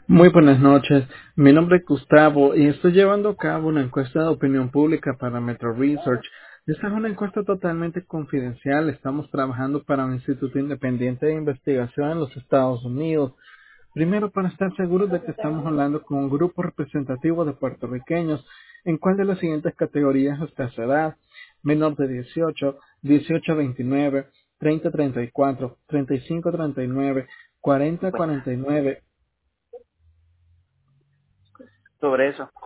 Muy buenas noches, mi nombre es Gustavo y estoy llevando a cabo una encuesta de opinión pública para Metro Research. Esta es una encuesta totalmente confidencial, estamos trabajando para un instituto independiente de investigación en los Estados Unidos. Primero, para estar seguros de que estamos hablando con un grupo representativo de puertorriqueños, ¿en cuál de las siguientes categorías está su edad? Menor de 18, 18 a 29, 30 a 34, 35 a 39, 40 a Pues 49. sobre eso.